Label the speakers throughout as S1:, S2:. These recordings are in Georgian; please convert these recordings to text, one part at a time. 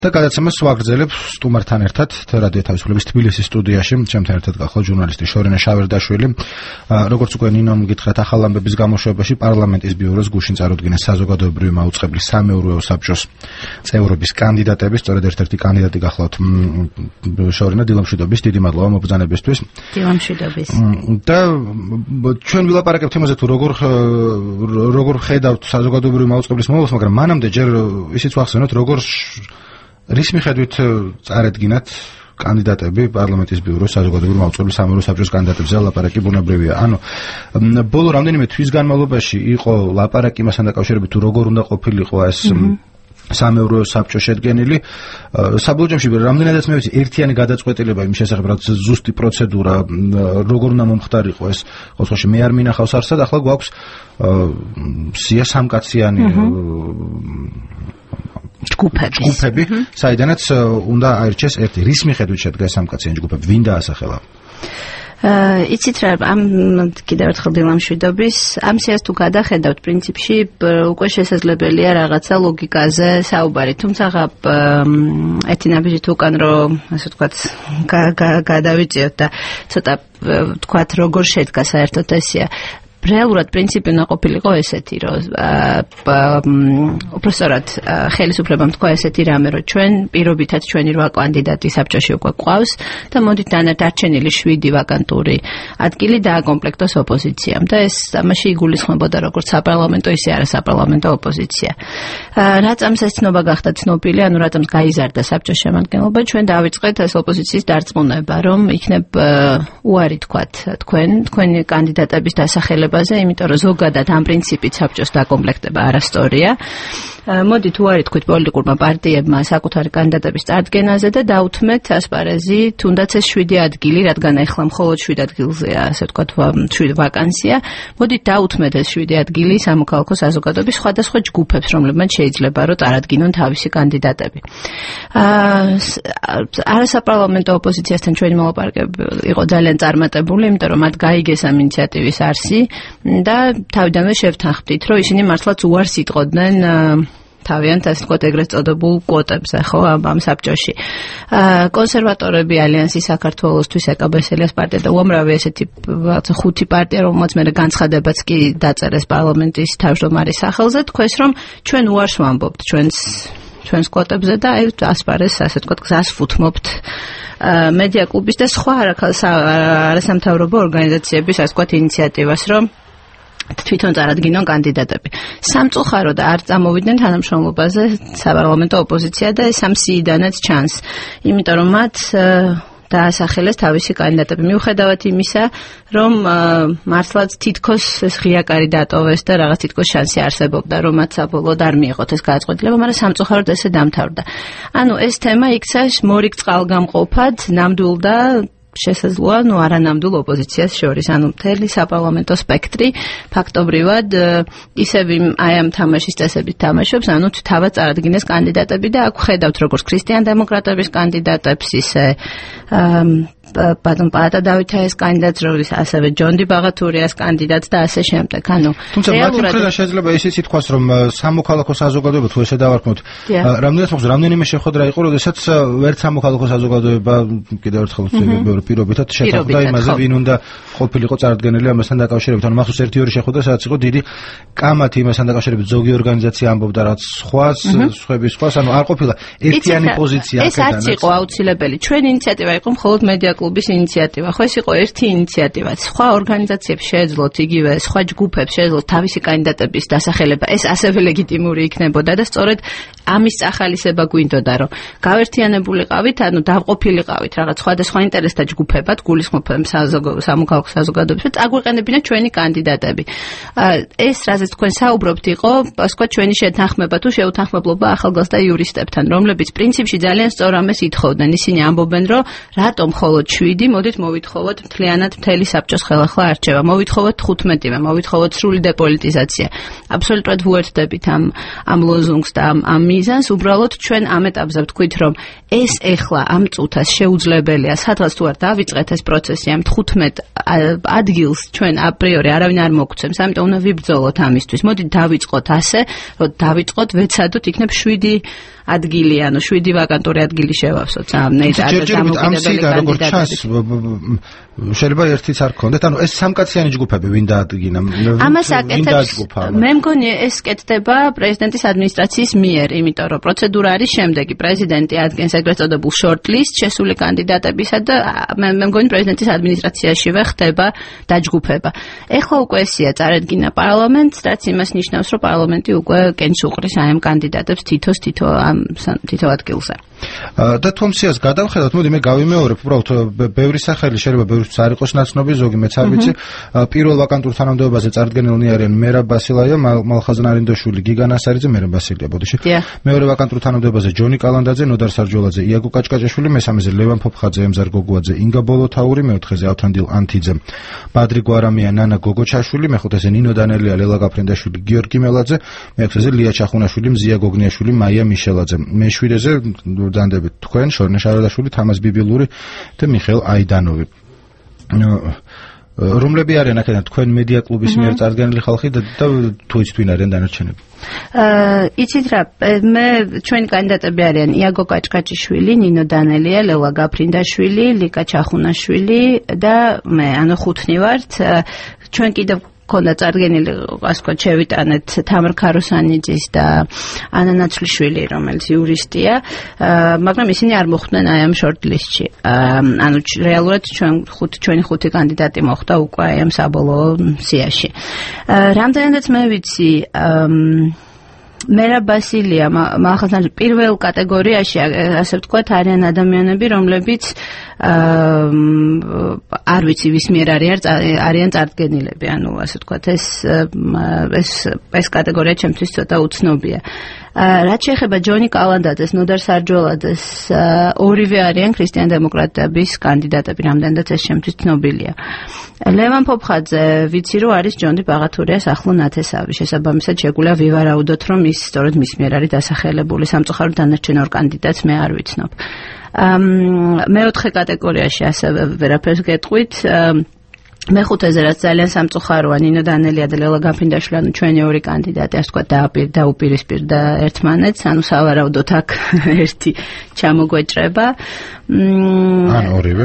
S1: და გადაცემას ვაგრძელებ სტუმართან ერთად რადიო თავისუფლების თბილისის სტუდიაში ჩემთან ერთად გახლავთ ჟურნალისტი შორენა შავერდაშვილი. როგორც უკვე ნინომ გითხრათ, ახალ ამბების გამოშვებაში პარლამენტის ბიუროს გუშინ წარუდგინეს საზოგადოებრივი მაუწყებლის სამეურვეო საბჭოს წევრობის კანდიდატები, სწორედ ერთ-ერთი კანდიდატი გახლავთ შორენა დილამშვიდობის. დიდი მადლობა მობრძანებისთვის.
S2: დილამშვიდობის.
S1: და ჩვენ ვილაპარაკებთ იმაზე თუ როგორ ხედავთ საზოგადოებრივი მაუწყებლის მომავალს, მაგრამ მანამდე ჯერ ისიც ვახსენოთ, როგორ რის მიხედვით წარედგინათ კანდიდატები პარლამენტის ბიუროს საზოგადოებრივი მაუწყებლის სამეურვეო საბჭოს კანდიდატებზე ლაპარაკი ბუნებრივია. ანუ ბოლო რამდენიმე თვის განმავლობაში იყო ლაპარაკი იმასთან დაკავშირებით თუ როგორ უნდა ყოფილიყო ეს სამეურვეო საბჭო შედგენილი. საბოლოო ჯამში რამდენადაც მე ვიცი ერთიანი გადაწყვეტილება იმ შესახებ, რაც ზუსტი პროცედურა როგორ უნდა მომხდარიყო ეს ყოველთვის მე არ მინახავს არსად. ახლა გვაქვს სია სამკაციანი ჯგუფები, საიდანაც უნდა აირჩეს ერთი. რის მიხედვით შედგა სამკაციანი ჯგუფები, ვინ დაასახელა?
S2: იცით რა, ამ კიდევ ერთხელ დილამშვიდობის, ამ სიას თუ გადახედავთ, პრინციპში უკვე შესაძლებელია რაღაცა ლოგიკაზე საუბარი, თუმცა ერთი ნაბიჯით უკან რომ ასე ვთქვათ გადავიწიოთ და ცოტა ვთქვათ როგორ შედგა საერთოდ ეს სია. რეალურად პრინციპი უნდა ყოფილიყო ესეთი, რომ უბრალოდ ხელისუფლებამ თქვა ესეთი რამე, რომ ჩვენ პირობითად ჩვენი 8 კანდიდატი საბჭოში უკვე გვყავს და მოდით დარჩენილი 7 ვაკანტური ადგილი დააკომპლექტოს ოპოზიციამ და ეს ამაში იგულისხმებოდა როგორც საპარლამენტო, ისე არასაპარლამენტო ოპოზიცია. რატომაც ეს ცნობა გახდა ცნობილი, ანუ რატომაც გაიზარდა საბჭოს შემადგენლობა, ჩვენ დავიწყეთ ეს ოპოზიციის დარწმუნება, რომ იქნებ უარი თქვათ თქვენი კანდიდატების დასახელება, იმიტომ რომ ზოგადად ამ პრინციპით საბჭოს დაკომპლექტება არასწორია. მოდით უარი თქვით პოლიტიკურმა პარტიებმა საკუთარი კანდიდატების წარდგენაზე და დაუთმეთ ასპარეზი თუნდაც ეს 7 ადგილი, რადგან ახლა მხოლოდ 7 ადგილზეა, ასე ვთქვათ, 7 ვაკანსია. მოდით დაუთმეთ ეს 7 ადგილი სამოქალაქო საზოგადოების სხვადასხვა ჯგუფებს, რომლებმაც შეიძლება რომ წარადგინონ თავისი კანდიდატები. არასაპარლამენტო ოპოზიციასთან ჩვენი მოლაპარაკება იყო ძალიან წარმატებული, იმიტომ რომ მათ გაიგეს ამ ინიციატივის არსი და თავიდანვე შევთანხმდით, რომ ისინი მართლაც უარს იტყოდნენ თავიანთ ასე ვთქვათ ეგრეთ წოდებულ კვოტებზე, ხო, ამ საბჭოში. კონსერვატორები, ალიანსი საქართველოსთვის, ეკაბესელიას პარტია და უამრავი ესეთი 5 პარტია, რომელმაც მე განცხადებაც კი დაწერეს პარლამენტის თავმჯდომარის სახელზე, თქვეს, რომ ჩვენ უარს ვამბობთ ჩვენს კვოტებზე და აი ასპარეზს ასე ვთქვათ გზას ვუთმობთ მედია კლუბის და სხვა არასამთავრობო ორგანიზაციების ასე ვთქვათ ინიციატივას, რომ თვითონ წარადგინონ კანდიდატები. სამწუხაროდ არ წამოვიდნენ თანამშრომლობაზე საპარლამენტო ოპოზიცია და ეს ამ სიიდანაც ჩანს, იმიტომ რომ მათ დაასახელეს თავისი კანდიდატები. მიუხედავად იმისა, რომ მართლაც თითქოს ეს ღია კარი დატოვეს და რაღაც თითქოს შანსი არსებობდა, რომ მათ საბოლოოდ არ მიიღოთ ეს გადაწყვეტილება, მაგრამ სამწუხაროდ ესე დამთავრდა. ანუ ეს თემა იქცა მორიგ წყალგამყოფად, ნამდვილ და შესაძლოა, არანამდვილ ოპოზიციას შორის, მთელი საპარლამენტო სპექტრი ფაქტობრივად ისევ აი ამ თამაშის წესებით თამაშობს, თავად წარადგინეს კანდიდატები და აქ ხედავთ როგორც ქრისტიან დემოკრატების კანდიდატებს, ისე პატა დავითაის კანდიდატს, როგორც ასევე ჯონდი ბაღათურიას კანდიდატს და ასე შემდეგ.
S1: თუმცა მათი მხრიდან შეიძლება ისიც ითქვას, რომ სამოქალაქო საზოგადოება თუ ესე დავარქმევთ, რამდენიმე შეხვედრა იყო, როდესაც ვერც სამოქალაქო საზოგადოება კიდევ ერთხელ პირობითად შეთანხმდა იმაზე, ვინ უნდა ყოფილიყო წარდგენილი ამასთან დაკავშირებით. მახსოვს 1-2 შეხვედრა, სადაც იყო დიდი კამათი იმასთან დაკავშირებით, ზოგი ორგანიზაცია ამბობდა რაც სხვას, სხვას, არ ყოფილა ერთიანი პოზიცია აქედან.
S2: ეს არც იყო აუცილებელი. ჩვენი ინიციატივა იყო მხოლოდ მედია კლუბის ინიციატივა. ხო, ეს იყო ერთი ინიციატივა. სხვა ორგანიზაციებს შეეძლოთ იგივე, სხვა ჯგუფებს შეეძლოთ თავისი კანდიდატების დასახელება. ეს ასევე ლეგიტიმური იქნებოდა და სწორედ ამის ახალისება გვინდოდა, რომ გავერთიანებულიყავით, დავყოფილიყავით რაღაც სხვადასხვა ინტერესთა ჯგუფებად, გულისხმობთ სამოქალაქო საზოგადოებას და წაგვეყენებინათ ჩვენი კანდიდატები. ეს რაზეც თქვენ საუბრობთ იყო, ასე ვთქვათ, ჩვენი შეთანხმება თუ შეუთანხმებლობა ახალგაზრდა იურისტებთან, რომლებიც პრინციპში ძალიან სწორ ამას ითხოვდნენ. ისინი ამბობენ, რომ რატომ მხოლოდ 7, მოდით მოვითხოვოთ მთლიანად მთელი საბჭოს ხელახლა არჩევა, მოვითხოვოთ 15-ე, მოვითხოვოთ სრული დეპოლიტიზაცია. აბსოლუტურად ვუერთდებით ამ ლოზუნგს და ამ მიზანს, უბრალოდ ჩვენ ამ ეტაპზე ვთქვით, რომ ეს ეხლა ამ წუთას შეუძლებელია, სადღაც თუ არ დავიწყეთ ეს პროცესი ამ 15 ადგილს ჩვენ აპრიორი არავინ არ მოგცემს, ამიტომ უნდა ვიბრძოლოთ ამისთვის. მოდით დავიწყოთ ასე, რომ დავიწყოთ, ვეცადოთ, იქნებ 7 ადგილი, ანუ 7 ვაკანტური ადგილი შევავსოთ ამ
S1: შეიძლება ერთიც არ გქონდეთ, ანუ ეს სამკაციანი ჯგუფები ვინ დაადგინა?
S2: ამას აკეთებს. მე მგონი ეს კეთდება პრეზიდენტის ადმინისტრაციის მიერ, იმიტომ რომ პროცედურა არის შემდეგი. პრეზიდენტი ადგენს ეგრეთ წოდებულ shortlist შესული კანდიდატებისა და მე მგონი პრეზიდენტის ადმინისტრაციაშივე ხდება დაჯგუფება. ეხლა უკვე ესია წარედგინა პარლამენტს, რაც იმას ნიშნავს, რომ პარლამენტი უკვე კენჭს უყრის აი ამ კანდიდატებს თითო ადგილზე.
S1: და თუმციას გადავხედოთ, მოდი მე გავიმეორებ, უბრალოდ ბევრი სახელი შეიძლება ბევრისთვის არ იყოს ნაცნობი, ზოგი მეც არ ვიცი. პირველ ვაკანტურ თანამდებობაზე წარდგენილნი არიან მერაბ ბასილაია, მალხაზან არინდოშვილი, გიგან ასარიძე, მერაბ ბასილია, ბოდიში. მეორე ვაკანტურ თანამდებობაზე ჯონი კალანდაძე, ნოდარ სარჯოლაძე, იაგო კაჭკაჭაშვილი, მესამეზე ლევან ფოფხაძე, ემზარ გოგუაძე, ინგა ბოლოთაური, მეოთხეზე ავთანდილ ანთიძე, ბადრი გვარამია, ნანა გოგოჩაშვილი, მეხუთეზე ნინო დანელია, ლელა გაფრინდაშვილი, გიორგი მელაძე, მეექვსეზე ლია ჩახუნაშვილი, მზია გოგნიაშვილი, მაია მიშელაძე, მეშვიდეზე დანდებით თქვენ, შორნა შარადაშვილი, თამაზ ბიბილური და მიხეილ აიდანოვი. რომლები არიან აქედან თქვენ მედია კლუბის მიერ წარდგენილი ხალხი და თუ იცით ვინ არიან დანარჩენები?
S2: იცით რა, ჩვენი კანდიდატები არიან იაგო კაჭკაჭიშვილი, ნინო დანელია, ლელა გაფრინდაშვილი, ლიკა ჩახუნაშვილი და მე, ანუ ხუთნი ვართ. ჩვენ კიდევ ქონდა წარდგენილი, ასე ვთქვათ, შევიტანეთ თამარ ქაროსანიძის და ანა ნაცვლიშვილი, რომელიც იურისტია, მაგრამ ისინი არ მოხვდნენ აი ამ shortlist-ში. ანუ რეალურად ჩვენი ხუთი კანდიდატი მოხვდა უკვე აი ამ საბოლოო სიაში. რამდენადაც მე ვიცი, მერაბ ბასილია, მალხაზან პირველ კატეგორიაში, ასე ვთქვათ, არიან ადამიანები, რომლებიც არ ვიცი ვის მიერ არიან წარდგენილები, ანუ ასე ვთქვათ, ეს კატეგორია ჩემთვის ცოტა უცნობია. რაც შეეხება ჯონი კალანდაძეს, ნოდარ სარჯოლაძეს, ორივე არიან ქრისტიან-დემოკრატების კანდიდატები, რამდენადაც ეს ჩემთვის ცნობილია. ლევან ფოფხაძე, ვიცი რომ არის ჯონდი ბაღათურიას ახლო ნათესავი, შესაბამისად შეგვიძლია ვივარაუდოთ, რომ ის სწორედ მის მიერ არის დასახელებული. სამწუხაროდ დანარჩენ ორ კანდიდატს მე არ ვიცნობ. მეოთხე კატეგორიაში ასევე ვერაფერს გეტყვით. მეხუთეზე რაც ძალიან სამწუხაროა, ნინო დანელია და ლელა გაფრინდაშვილი, ანუ ჩვენი ორი კანდიდატი, ასე ვთქვათ, დაუპირისპირდა ერთმანეთს, ანუ სავარაუდოდ აქ ერთი ჩამოგვეჭრება.
S1: ან ორივე.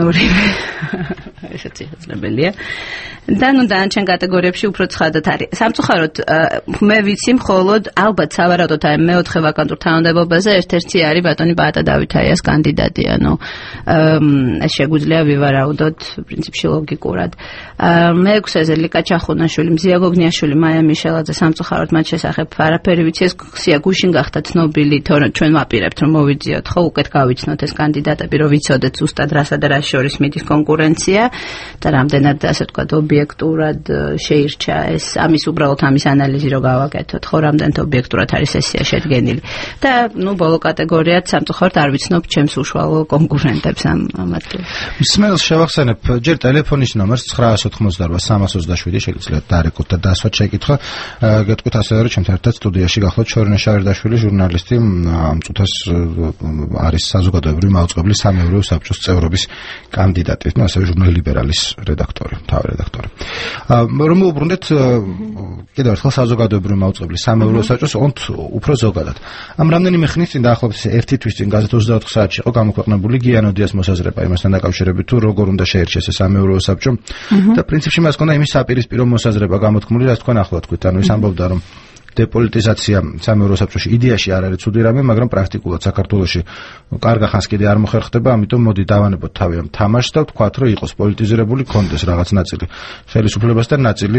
S2: ესეც შესაძლებელია. და ნუ დანარჩენ კატეგორიებში უფრო ცხადად არის. სამწუხაროდ მე ვიცი მხოლოდ ალბათ სავარაუდოდ აი მეოთხე ვაკანტურ თანამდებობაზე ერთ-ერთი არის ბატონი ბაატა დავითაიას კანდიდატი, ანუ ეს შეგვიძლია ვივარაუდოთ პრინციპში ლოგიკურად. მეექვსეზე ლიკა ჩახუნაშვილი, მზია გოგნიაშვილი, მაია მიშელაძე, სამწუხაროდ მათ შესახებ არაფერი ვიცი, ეს ხსია გუშინ გახდა ცნობილი, თორემ ჩვენ ვაპირებთ რომ მოვიძიოთ, ხო, უკეთ გავიცნოთ ეს კანდიდატები, რომ ვიცოდეთ ზუსტად რასა და რას შორის მიდის კონკურენცია და რამდენად ასე ვთქვათ ობიექტურად შეირჩა ეს, ამის უბრალოდ ამის ანალიზი რო გავაკეთოთ, ხო, რამდენად ობიექტურად არის სესია შედგენილი. და ნუ ბოლო კატეგორიაც სამწუხაროდ არ ვიცნობ ჩემს უშუალო კონკურენტებს ამ ადგილას.
S1: მსმენელს შევახსენებ ჯერ ტელეფონის ნომერს 988-327 შეგიძლიათ დარეკოთ და დასვათ შეკითხვა. გეტყვით ასევე რომ ჩემთან ერთად სტუდიაში გახლავთ შორნა შარდაშვილი, ჟურნალისტი, ამ წუთას არის საზოგადოებრივი მაუწყებლის სამეურვეო საბჭოს წევრობის კანდიდატი, ну ასევე ჟურნალ ლიბერალის რედაქტორი, თავი რედაქტორი. რომ უბრუნდეთ კიდევ ერთხელ საზოგადოებრივი მაუწყებლის სამეურვეო საბჭოს უფრო ზოგადად. ამ რამდენიმე ხნის წინ დაახლოებით ერთი თვის წინ გაზეთ 24 საათში იყო გამოქვეყნებული გიანოდიას მოსაზრება იმასთან დაკავშირებით თუ როგორ უნდა შეერჩეს ეს სამეურვეო საბჭო და პრინციპში მას ჰქონდა იმის საპირისპირო მოსაზრება გამოთქმული, რაც თქვენ ახლა თქვით, ანუ ის ამბობდა რომ დეპოლიტიზაცია სამეურვეო საბჭოში იდეაში არ არის ცუდი რამე, მაგრამ პრაქტიკულად საქართველოში კარგა ხანს კიდე არ მოხერხდება, ამიტომ მოდი დავანებოთ თავი ამ თამაშს და ვთქვათ, რომ იყოს პოლიტიზირებული, კონდეს რაღაც ნაწილი ხელისუფლებას და ნაწილი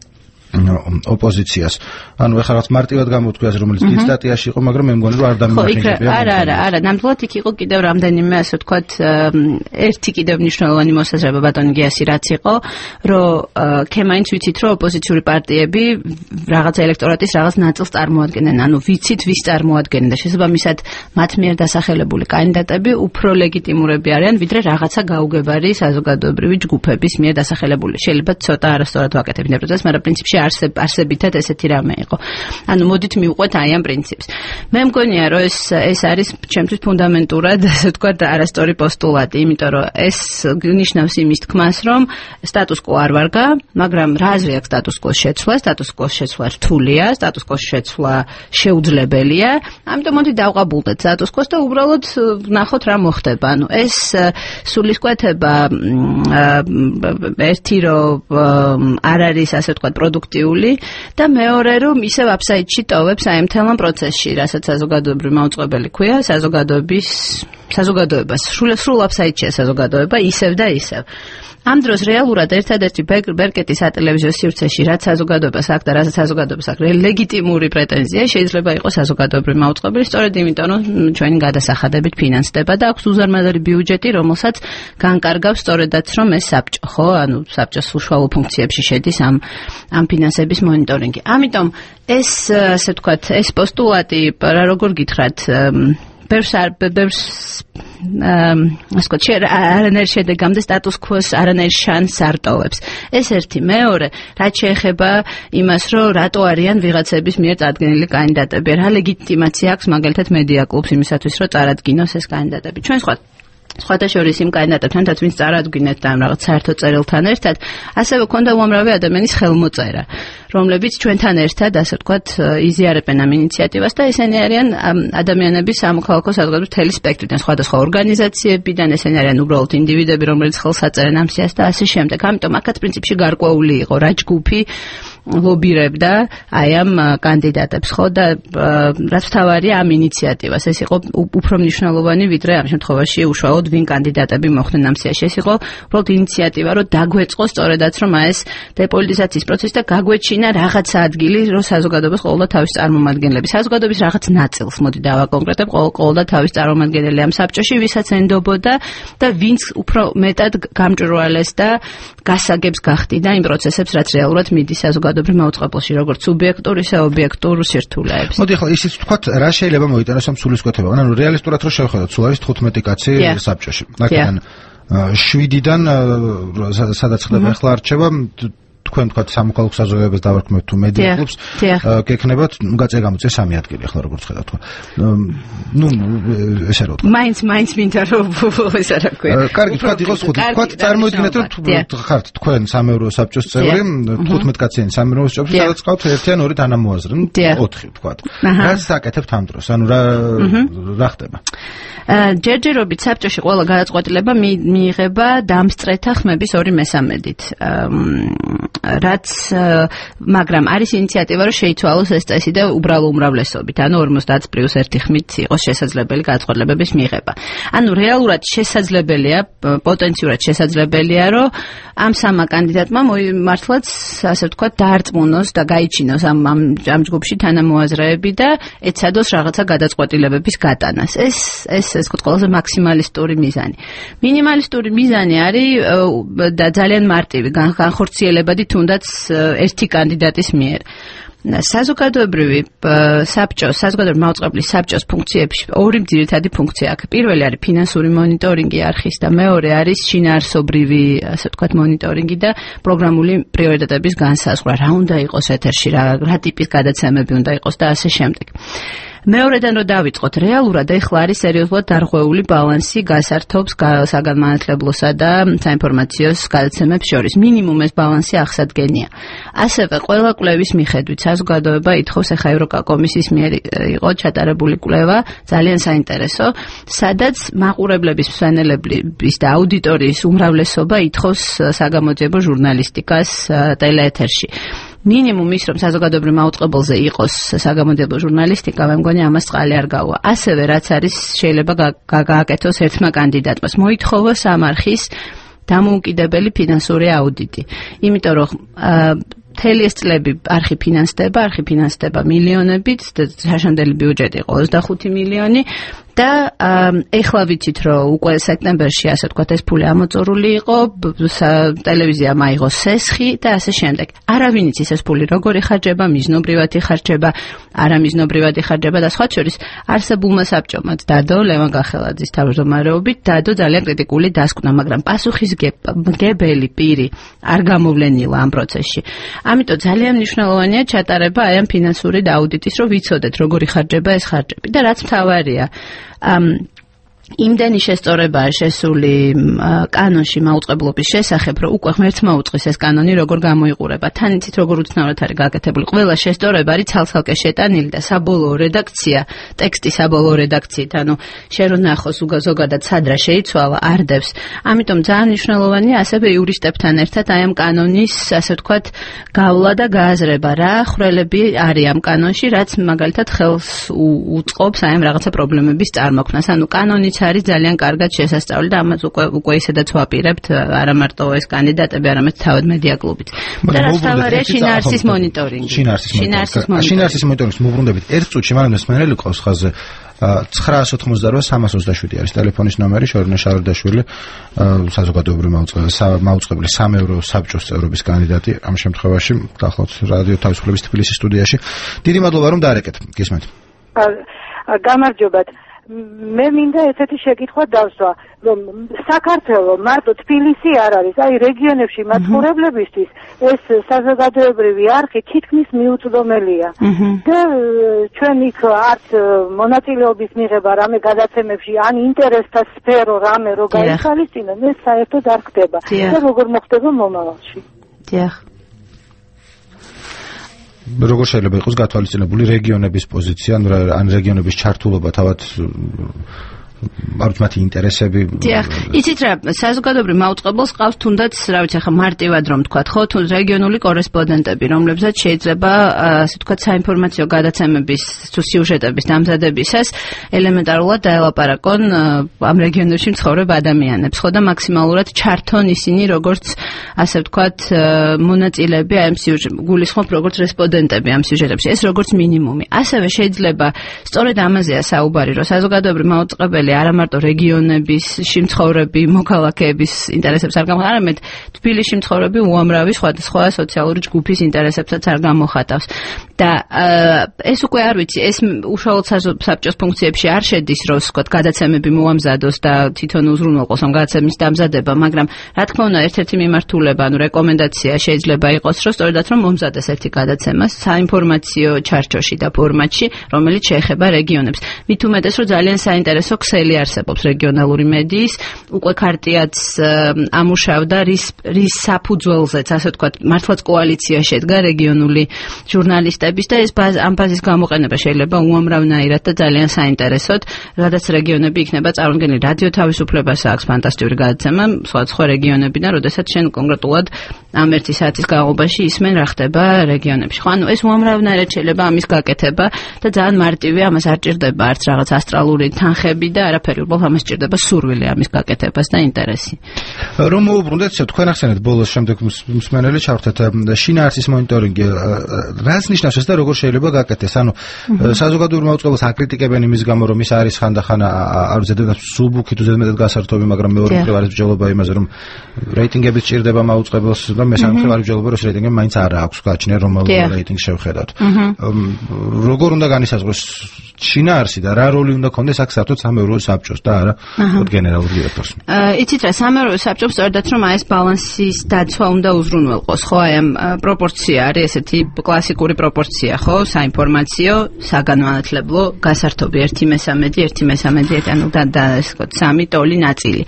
S1: ოპოზიციას. ანუ ეხლა რაც მარტივად გამოთქვიას, რომელიც დიდ სტატიაში იყო, მაგრამ მე მგონი რომ არ დამიმახინჯებია.
S2: არა, ნამდვილად იქ იყო კიდევ რამდენიმე, ასე ვთქვათ, ერთი კიდევ მნიშვნელოვანი მოსაზრება ბატონი გიასი რაც იყო, რომ ქემაინც ვიცით, რომ ოპოზიციური პარტიები რაღაც ელექტორატის რაღაც ნაწილს წარმოადგენენ, ანუ ვიცით ვის წარმოადგენენ და შესაბამისად მათ მიერ დასახელებული კანდიდატები უფრო ლეგიტიმურები არიან, ვიდრე რაღაცა გაუგებარი საზოგადოებრივი ჯგუფების მიერ დასახელებული. შეიძლება ცოტა არასწორად ვაკეთებ იმ პროცესს, მაგრამ პრინციპში არსებითად ესეთი რამე იყო. ანუ მოდით მივყვეთ აი ამ პრინციპს. მე მგონია რომ ეს არის ჩემთვის ფუნდამენტურად ასე ვთქვათ არასწორი პოსტულატი, იმიტომ რომ ეს ნიშნავს იმის თქმას, რომ სტატუს-კვო არ ვარგა, მაგრამ რა აზრი აქვს სტატუს-კვოს შეცვლა? სტატუს-კვოს შეცვლა რთულია, სტატუს-კვოს შეცვლა შეუძლებელია. ამიტომ მოდი დავყაბულდეთ სტატუს-კვოს და უბრალოდ ნახოთ რა მოხდება. ანუ ეს სულისკვეთება ერთი რომ არ არის ასე ვთქვათ პროდუქტიული და მეორე რომ ისევ აფსაიდში ტოვებს აი მთელ ამ პროცესში, რასაც საზოგადოებრივი მაუწყებელი ქვია, საზოგადოებას სრულ აფსაიდშია საზოგადოება ისევ და ისევ. ამ დროს რეალურად ერთადერთი ბერკეტის ატელევიზიო სივრცეში რაც საზოგადოებას აქვს და რასაც საზოგადოებას აქვს ლეგიტიმური პრეტენზია შეიძლება იყოს საზოგადოებრივი მაუწყებელი, სწორედ იმიტომ რომ ჩვენი გადასახადებით ფინანსდება და აქვს უზარმაზარი ბიუჯეტი, რომელსაც განკარგავს სწორედაც რომ ეს საბჭო, ხო, ანუ საბჭოს უშუალო ფუნქციებში შედის ამ ფინანსების მონიტორინგი. ამიტომ ეს ასე ვთქვათ, ეს პოსტულატი რა როგორ გითხრათ არანაირ შედეგამდე სტატუს-კვოს არანაირ შანსს არ ტოვებს. ეს ერთი. მეორე, რაც შეეხება იმას, რომ რატო არიან ვიღაცების მიერ წარდგენილი კანდიდატები, რა ლეგიტიმაცია აქვს მაგალითად მედია კლუბს იმისათვის, რომ წარადგინოს ეს კანდიდატები. ჩვენ სხვათა შორის იმ კანდიდატებთანაც, ვინც წარადგინეთ და ამ რაღაც საერთო წერილთან ერთად, ასევე ქონდა უამრავი ადამიანის ხელმოწერა, რომლებიც ჩვენთან ერთად, ასე ვთქვათ, იზიარებენ ამ ინიციატივას და ესენი არიან ადამიანების სამოქალაქო საზოგადოების მთელი სპექტრიდან, სხვადასხვა ორგანიზაციებიდან, ესენი არიან უბრალოდ ინდივიდები, რომლებიც ხელს აწერენ ამ სიას და ასე შემდეგ. ამიტომ აქაც პრინციპში გარკვეული იყო რა ჯგუფი ლობირებდა აი ამ კანდიდატებს, ხო, და რაც თავარია ამ ინიციატივას, ეს იყო უფრო მნიშვნელოვანი ვიდრე ამ შემთხვევაში უშუალოდ ვინ კანდიდატები მოხვდნენ ამ სიაში. ეს იყო უბრალოდ ინიციატივა, რომ დაგვეწყოს სწორედაც რომ ეს დეპოლიტიზაციის პროცესი და გაგვეჩინა რაღაცა ადგილი, რომ საზოგადოებას ყოველდღე თავის წარმომადგენლები, საზოგადოების რაღაც ნაწილს, მოდი დავაკონკრეტებ, ყოველდღე თავის წარმომადგენელი ამ საბჭოში, ვისაც ენდობოდა და ვინც უფრო მეტად გამჭვირვალეს და გასაგებს გახდიდა იმ პროცესებს, რაც რეალურად მიდის საზოგადოებრივ მაუწყებელში, როგორც სუბიექტურ, ისე ობიექტურ სირთულეებს.
S1: მოდი ახლა ისიც ვთქვათ, რა შეიძლება მოიტანოს ამ სულისკვეთება. ანუ რეალისტურად რო შევხედოთ, სულ არის 15 კაცი საბჭოში. მაგალითად 7-დან სადაც ხდება ახლა არჩევა, თქვენ თქვათ სამოქალაქო საზოგადოებას დავარქმევთ თუ მედია კლუბს, გექნებათ, გაწე გამოწე 3 ადგილი ახლა როგორც ხედავთ თქვა. ნუ ესე რა ვთქვა.
S2: მაინც მინდა რომ ეს არა ქვია.
S1: კარგი, თქვათ იყოს 5. თქვათ წარმოიდგინეთ რომ ხართ თქვენ 3 ევროს საბჭოს წევრი, 15 კაციანი 3 ევროს საბჭოში, სადაც ყავთ 1 ან 2 თანამოაზრე, 4 თქვათ. რაც დაკეთებთ ამ დროს? ანუ რა ხდება?
S2: ჯერჯერობით საბჭოში ყველა გადაწყვეტილება მიიღება დამსწრეთა ხმების 2/3-ით. რაც მაგრამ არის ინიციატივა რომ შეიცვალოს ეს წესი და უბრალო უმრავლესობით, ანუ 50+1 ხმით იყოს შესაძლებელი გადაწყვეტილებების მიღება. ანუ რეალურად შესაძლებელია, პოტენციურად შესაძლებელია, რომ ამ 3 კანდიდატმა მართლაც ასე ვთქვათ დაარწმუნოს და გაიჩინოს ამ ჯგუფში თანამოაზრეები და ეცადოს რაღაცა გადაწყვეტილებების გატანას. ეს ყველაზე მაქსიმალისტური მიზანი. მინიმალისტური მიზანი არის და ძალიან მარტივი, განხორციელებადი თუნდაც ერთი კანდიდატის მიერ. საზოგადოებრივი მაუწყებლის საბჭოს ფუნქციებში 2 ძირითადი ფუნქცია აქვს. პირველი არის ფინანსური მონიტორინგი არხის და მეორე არის შინაარსობრივი, ასე ვთქვათ, მონიტორინგი და პროგრამული პრიორიტეტების განსაზღვრა. რა უნდა იყოს ეთერში, რა ტიპის გადაცემები უნდა იყოს და ასე შემდეგ. მეორედან რომ დავიწყოთ, რეალურად ეხლა არის სერიოზულად დარღვეული ბალანსი გასართობს საგანმანათლებლოსა და საინფორმაციო გადაცემებს შორის. მინიმუმ ეს ბალანსი აღსადგენია. ასევე ყველა კვლევის მიხედვით საზოგადოება ითხოვს, ეხა ევროკომისიის მიერ იყო ჩატარებული კვლევა, ძალიან საინტერესო, სადაც მაყურებლების, მსვენელების და აუდიტორიის უმრავლესობა ითხოვს საგამოძიებო ჟურნალისტიკას ტელეეთერში. მინიმუმ ის რომ საზოგადოებრივ მაუწყებელზე იყოს საგამოძიებო ჟურნალისტიკა, მე მგონი ამას წყალი არ გავა. ასევე რაც არის შეიძლება გააკეთოს ერთმა კანდიდატმა, მოითხოვოს ამ არხის დამოუკიდებელი ფინანსური აუდიტი. იმიტომ რომ მთელი ეს წლები არხი ფინანსდება მილიონებით და საშანდელი ბიუჯეტი იყო 25 მილიონი და ეხლა ვიცით რომ უკვე სექტემბერში ასე ვთქვათ ეს ფული ამოწურული იყო ტელევიზიამ აიღო სესხი და ასე შემდეგ არავინ იცის ეს ფული როგორ იხარჯება მიზნობრივად იხარჯება არამიზნობრივად იხარჯება და სხვა შორის არსებულმა საბჭომაც დადო ლევან გახელაძის თავმჯდომარეობით დადო ძალიან კრიტიკული დასკვნა მაგრამ პასუხისმგებელი პირი არ გამოვლენილა ამ პროცესში ამიტომ ძალიან მნიშვნელოვანია ჩატარება აი ამ ფინანსური აუდიტის რომ ვიცოდეთ როგორ იხარჯება ეს ხარჯები და რაც მთავარია იმდენი შესწორებაა შესული კანონში მაუწყებლობის შესახებ, რომ უკვე ღმერთმა უწყის ეს კანონი როგორ გამოიყურება. თან იცით როგორ უცნაურად არის გაკეთებული. ყველა შესწორება არის ცალ-ცალკე შეტანილი და საბოლოო რედაქცია, ტექსტი საბოლოო რედაქციით, ანუ შენ რო ნახოს ზოგადად სადრა შეიცვალა, არდებს. ამიტომ ძალიან მნიშვნელოვანია ასევე იურისტებთან ერთად აი ამ კანონის, ასე ვთქვათ, გავლა და გააზრება, რა ხვრელები არის ამ კანონში, რაც მაგალითად ხელს უწყობს აი ამ რაღაცა პრობლემების წარმოქმნას. ანუ კანონიც არის ძალიან კარგად შესასწავლი და ამას უკვე ისედაც ვაპირებთ არა მარტო ეს კანდიდატები, არამედ თავად მედია კლუბიც. და რაც თავარია შინაარსის მონიტორინგი.
S1: შინაარსის მონიტორინგის მოუბრუნდებით ერთ წუთში მანამდე მსმენელი ყავს ხაზზე 988-327 არის ტელეფონის ნომერი შორნა შარდაშვილი საზოგადოებრივი მაუწყებელი 3 евро საბჭოს წევრობის კანდიდატი ამ შემთხვევაში გახლავთ რადიო თავისუფლების თბილისის სტუდიაში. დიდი მადლობა რომ დაარეკეთ. გისმენთ.
S3: გამარჯობათ. მე მინდა ესეთი შეკითხვა დავსვა, რომ საქართველოს მარტო თბილისი არ არის, აი რეგიონებში მაცხოვრებლებისთვის ეს საზოგადოებრივი არხი თითქმის მიუწვდომელია. და ჩვენ იქ არც მონაწილეობის მიღება რამე გადაცემებში, ან ინტერესთა სფერო რამე რო გაიხალისწინონ, ეს საერთოდ არ ხდება. და როგორ მოხდება მომავალში?
S2: დიახ.
S1: როგორ შეიძლება იყოს გათვალისწინებული რეგიონების პოზიცია, ან რეგიონების ჩართულობა თავად მათი ინტერესები.
S2: დიახ, იცით რა, საზოგადოებრივ მაუწყებელს ყავს თუნდაც, რა ვიცი, ახლა მარტივად რომ თქვათ, ხო, თუ რეგიონული კორესპონდენტები, რომლებსაც შეიძლება, ასე ვთქვათ, საინფორმაციო გადაცემების თუ სიუჟეტების დამზადებისას ელემენტარულად დაელაპარაკონ ამ რეგიონებში მცხოვრებ ადამიანებს, ხო და მაქსიმალურად ჩართონ ისინი როგორც, ასე ვთქვათ, მონაწილეები აი ამ გულისხმობ როგორც რესპონდენტები ამ სიუჟეტებში, ეს როგორც მინიმუმი. ასევე შეიძლება სწორედ ამაზეა საუბარი, რომ საზოგადოებრივ მაუწყებელი არა მარტო რეგიონების შემცხოვრები მოქალაქეების ინტერესებს არ გამოხატავს, არამედ თბილისში მცხოვრები უამრავი სხვა სოციალური ჯგუფის ინტერესებსაც არ გამოხატავს. და ეს უკვე არ ვიცი, ეს უშუალოდ საბჭოს ფუნქციებში არ შედის, რომ ვთქვათ, გადაცემები მოამზადოს და თვითონ უზრუნველყოს ამ გადაცემის დამზადება, მაგრამ რა თქმა უნდა, ერთ-ერთი მიმართულება, ანუ რეკომენდაცია შეიძლება იყოს, რომ სწორედაც რომ მომზადდეს ერთი გადაცემა საინფორმაციო ჩარჩოში და ფორმატში, რომელიც შეეხება რეგიონებს. მით უმეტეს, რომ ძალიან საინტერესო ქსელი არსებობს რეგიონალური მედიის, უკვე ქარტიაც ამუშავდა რის საფუძველზეც, ასე ვთქვათ, მართლაც კოალიცია შედგა რეგიონული ჟურნალისტების და ეს ამ ბაზის გამოყენება შეიძლება უამრავნაირად და ძალიან საინტერესოდ, რადგან რეგიონები იქნება წარმოდგენილი რადიო თავისუფლებას აქვს ფანტასტიკური გადაცემა, სხვა რეგიონებიდან, როდესაც შენ კონკრეტულად ამ 1 საათის განმავლობაში ისმენ რა ხდება რეგიონებში. ხო, ანუ ეს უამრავნაირად შეიძლება ამის გაკეთება და ძალიან მარტივი, ამას არ ჭირდება არც რაღაც ასტრალური თანხები და არაფერი, უბრალოდ ამას ჭირდება სურვილი ამის გაკეთებას და ინტერესი.
S1: რომ მოუბრუნდეთ, თქვენ ახსენეთ ბოლოს შემდეგ მსმენელი ჩავრთეთ შინაარსის მონიტორინგი, რას ნიშნავს ეს და როგორ შეიძლება გაკეთდეს? ანუ საზოგადოებრივ მაუწყებელს აკრიტიკებენ იმის გამო, რომ ის არის ხანდახან არ ზედმეტად სუბუქი თუ ზედმეტად გასართობი, მაგრამ მეორე მხრივ არის მსჯელობა იმაზე, რომ რეიტინგებიც ჭირდება მაუწყებელს და მესამე მხრივ არის მსჯელობა, რომ რეიტინგები მაინც არ აქვს გააჩნია, რომელ რეიტინგს შევხედავთ. როგორ უნდა განისაზღვროს შინაარსი და რა როლი უნდა ქონდეს აქ საერთოდ 3 евро საბჭოს და არა გენერალურ დირექტორს?
S2: იცით რა, 3 евро საბჭოს სწორედაც რომ აი ეს ბალანსის დაცვა უნდა უზრუნველყოს, ხო, აი ამ პროპორცია არის ესეთი კლასიკური პროპორცია, ხო, საინფორმაციო, საგანმანათლებლო, გასართობი 1/3, ანუ და ეს ვთქვათ 3 ტოლი ნაწილი.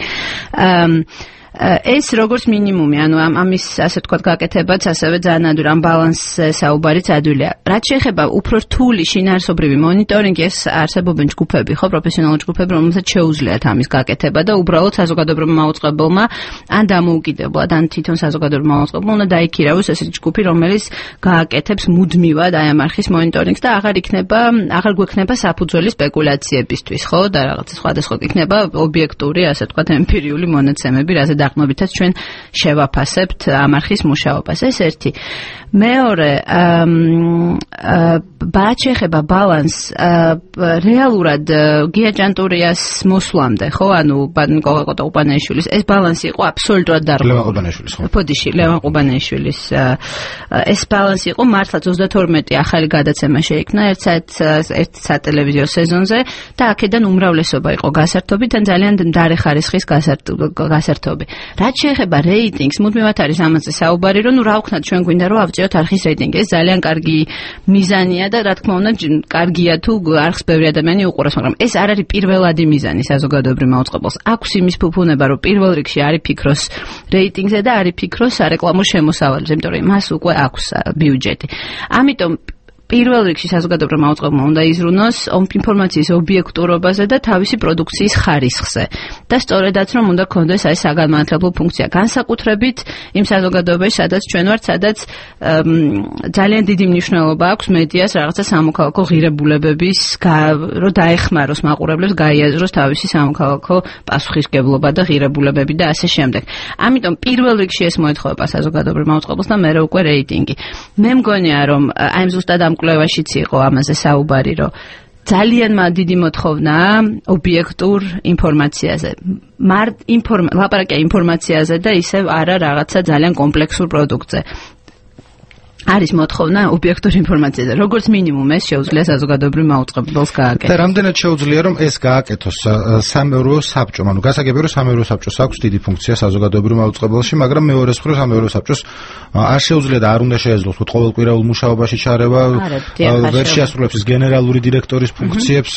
S2: ეს როგორც მინიმუმი, ანუ ამის ასე ვთქვათ გაკეთებაც ასევე ძალიან ადვილი, ამ ბალანსზე საუბარიც ადვილია. რაც შეეხება უფრო რთული შინაარსობრივი მონიტორინგი, ეს არსებობენ ჯგუფები, ხო, პროფესიონალური ჯგუფები, რომელსაც შეუძლიათ ამის გაკეთება და უბრალოდ საზოგადოებრივმა მაუწყებელმა ან დამოუკიდებლად, ან თვითონ საზოგადოებრივ მაუწყებელმა უნდა დაიქირავოს ესეთი ჯგუფი, რომელიც გააკეთებს მუდმივად აი ამ არხის მონიტორინგს და აღარ გვექნება საფუძველი სპეკულაციებისთვის, ხო, და რაღაც სხვადასხვა იქნება ობიექტური, ასე ვთქვათ, ემპირიული მონაცემები, რაზე დაყნობითაც ჩვენ შევაფასებთ ამ არხის მუშაობას. ეს ერთი. მეორე, რაც შეეხება ბალანს, რეალურად გია ჭანტურიას მოსვლამდე, ხო, ანუ ნიკოლა ყუბანეიშვილის ეს ბალანსი იყო აბსოლუტურად დარღვეული.
S1: ლევან ყუბანეიშვილის, ხო.
S2: ფოდიში, ლევან ყუბანეიშვილის ეს ბალანსი იყო მართლაც 32 ახალი გადაცემა შეიქმნა ერთ სატელევიზიო სეზონზე და აქედან უმრავლესობა იყო გასართობი და ძალიან მდარე ხარისხის გასართობი. რაც შეეხება რეიტინგს, მუდმივად არის ამაზე საუბარი, რომ რა ვქნათ ჩვენ გვინდა რომ ავწიოთ არხის რეიტინგი. ეს ძალიან კარგი მიზანია და რა თქმა უნდა კარგია თუ არხს ბევრი ადამიანი უყურებს, მაგრამ ეს არ არის პირველადი მიზანი საზოგადოებრივ მაუწყებელს. აქვს იმის ფუფუნება, რომ პირველ რიგში არის ფიქროს რეიტინგზე და არის ფიქროს სარეკლამო შემოსავალებზე, იმიტომ რომ მას უკვე აქვს ბიუჯეტი. ამიტომ პირველ რიგში საზოგადოებრივ მაუწყებელმა უნდა იზრუნოს ინფორმაციის ობიექტურობაზე და თავისი პროდუქციის ხარისხზე. და სწორედაც რომ უნდა გქონდეს აი საგანმანათლებლო ფუნქცია. განსაკუთრებით იმ საზოგადოებაში, სადაც ჩვენ ვართ, სადაც ძალიან დიდი მნიშვნელობა აქვს მედიას რაღაცა სამოქალაქო ღირებულებების რომ დაეხმაროს მაყურებლებს, გაიაზროს თავისი სამოქალაქო პასუხისმგებლობა და ღირებულებები და ასე შემდეგ. ამიტომ პირველ რიგში ეს მოეთხოვება საზოგადოებრივ მაუწყებელს და მერე უკვე რეიტინგი. მე მგონია რომ აი ზუსტად ამ კვლევაშიც იყო ამაზე საუბარი, რომ ძალიან დიდი მოთხოვნაა ობიექტურ ინფორმაციაზე. ლაპარაკია ინფორმაციაზე და ისევ არა რაღაცა ძალიან კომპლექსურ პროდუქტზე. არის მოთხოვნა ობიექტურ ინფორმაციაზე. როგორც მინიმუმ ეს შეუძლია საზოგადოებრივ მაუწყებელს გააკეთოს.
S1: და რამდენად შეუძლია რომ ეს გააკეთოს სამეურვეო საბჭომ, ანუ გასაგებია რომ სამეურვეო საბჭოს აქვს დიდი ფუნქცია საზოგადოებრივ მაუწყებელში, მაგრამ მეორეს მხრივ სამეურვეო საბჭოს არ შეუძლია და არ უნდა შეეძლოს თუ ყოველკვირეულ მუშაობაში ჩარევა, ვერ შეასრულებს ის გენერალური დირექტორის ფუნქციებს.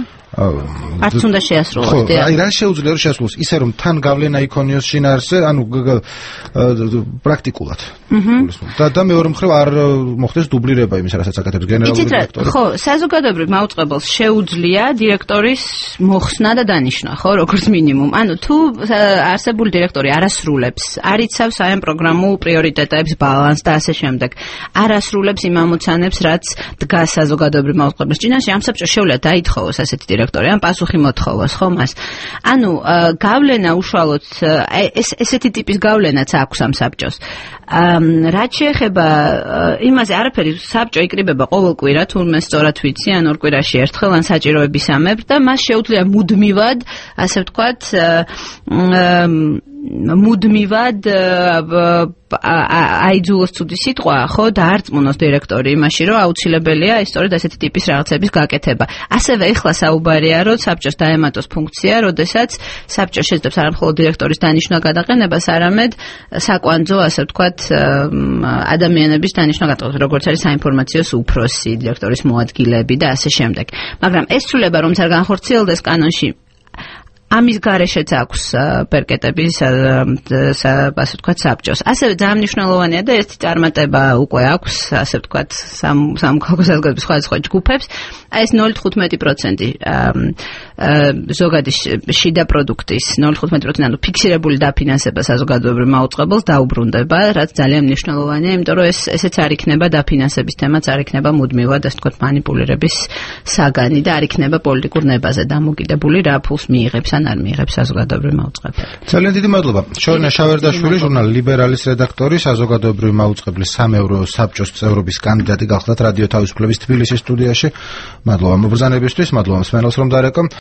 S2: არც უნდა შეასრულოს.
S1: ხო, აი რა შეუძლია რომ შეასრულოს, ისე რომ თან გავლენა იქონიოს შინაარსზე, ანუ პრაქტიკულად. და მეორე მხრივ არ მოხდეს დუბლირება იმის, რასაც აკეთებს გენერალური დირექტორი.
S2: ხო, საზოგადოებრივ მაუწყებელს შეუძლია დირექტორის მოხსნა და დანიშვნა, ხო, როგორც მინიმუმ. ანუ თუ არსებული დირექტორი არ ასრულებს, არ იცავს აი ამ პროგრამულ პრიორიტეტებს, ბალანსს და ასე შემდეგ, არ ასრულებს იმ ამოცანებს, რაც დგას საზოგადოებრივ მაუწყებელს წინაშე, ამ საბჭოს შეუძლია დაითხოვოს ასეთი დირექტორი, ან პასუხი მოთხოვოს, ხო მას. ანუ გავლენა უშუალოდ ესეთი ტიპის გავლენაც აქვს ამ საბჭოს. რაც შეეხება იმაზე, არაფერი საბჭო იკრიბება ყოველ კვირა, თურმე სწორად ვიცი, ან ორ კვირაში ერთხელ, ან საჭიროების ამებ და მას შეუძლია მუდმივად, ასე ვთქვათ, მუდმივად აიძულოს ცუდი სიტყვა, ხო, დაარწმუნოს დირექტორი იმაში, რომ აუცილებელია ეს სწორედ ასეთი ტიპის რაღაცების გაკეთება. ასევე ეხლა საუბარია, რომ საბჭოს დაემატოს ფუნქცია, როდესაც საბჭო შეძლებს არა მხოლოდ დირექტორის დანიშვნა გადაყენებას, არამედ საკვანძო, ასე ვთქვათ, ადამიანების დანიშვნა გადაყენებას, როგორც არის საინფორმაციო უფროსი, დირექტორის მოადგილეები და ასე შემდეგ. მაგრამ ეს ცვლილება, რომ არ განხორციელდეს კანონში, ამის გარეშეც აქვს პერკეტები, ასე ვთქვათ, საბჭოს. ასევე ძალიან მნიშვნელოვანია და ერთი წარმატება უკვე აქვს, ასე ვთქვათ, სამოქალაქო საზოგადოების სხვადასხვა ჯგუფებს. აი ეს 0.15% ზოგადი შიდა პროდუქტის 0.15%, ანუ ფიქსირებული დაფინანსება საზოგადოებრივ მაუწყებელს დაუბრუნდება, რაც ძალიან მნიშვნელოვანია, იმიტომ რომ ესეც არ იქნება დაფინანსების თემაც, არ იქნება მუდმივად, ასე ვთქვათ, მანიპულირების საგანი და არ იქნება პოლიტიკურ ნებაზე დამოკიდებული, რა ფულს მიიღებს ან არ მიიღებს საზოგადოებრივ მაუწყებელი.
S1: ძალიან დიდი მადლობა. შორინა შავერდაშვილი, ჟურნალ ლიბერალის რედაქტორი, საზოგადოებრივ მაუწყებლის სამეურვეო საბჭოს წევრობის კანდიდატი გახლდათ რადიო თავისუფლების თბილისის სტუდიაში. მადლობა მობრძანებისთვის, მადლობა მსმენელს რომ დარეკო.